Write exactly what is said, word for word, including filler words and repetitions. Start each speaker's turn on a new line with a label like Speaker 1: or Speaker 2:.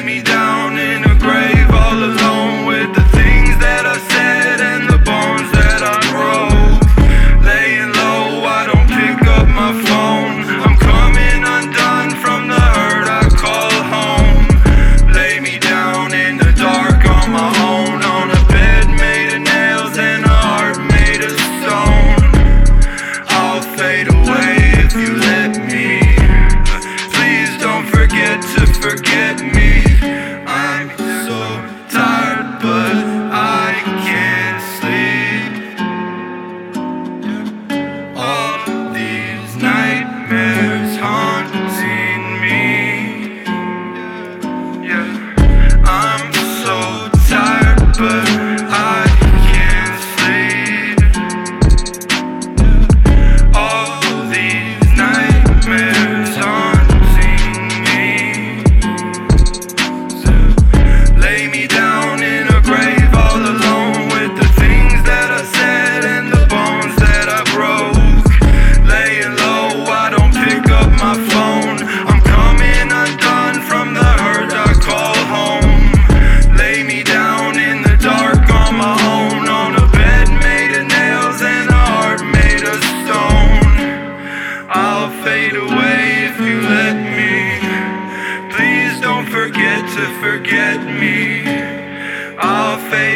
Speaker 1: me down in a grave all alone with the things that I said and the bones that I broke. Laying low, I don't pick up my phone. I'm coming undone from the hurt I call home. Lay me down in the dark on my own, on a bed made of nails and a heart made of stone. I'll fade away if you let me. Please don't forget to forget me. I'm so tired, but I can't sleep. All these nightmares haunting me. Yeah, I'm so tired, but I can't sleep. All these nightmares haunting me. So lay me down in a grave all alone with the things that I said and the bones that I broke. Laying low, I don't pick up my phone. I'm coming undone from the hurt I call home. Lay me down in the dark on my own, on a bed made of nails and a heart made of stone. I'll fade away if you let me. Please don't forget to forget me. I'll fade